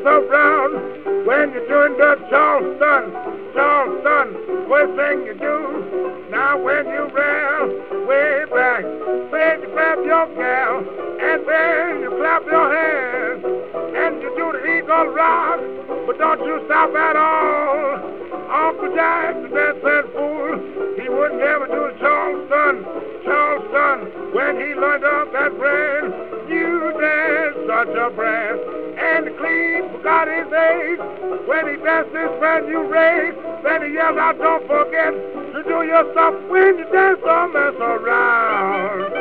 around when you're doing the Charleston, Charleston, first thing you do. Now when you round way back, then you grab your gal, and then you clap your hands, and you do the Eagle Rock, but don't you stop at all. Uncle Jackson, that said fool, he wouldn't ever do Charleston, Charleston, when he learned up that brand. You dance such a brand, and the clean forgot his age when he danced this brand new race. Then he yelled out, don't forget to do your stuff when you dance, don't mess around.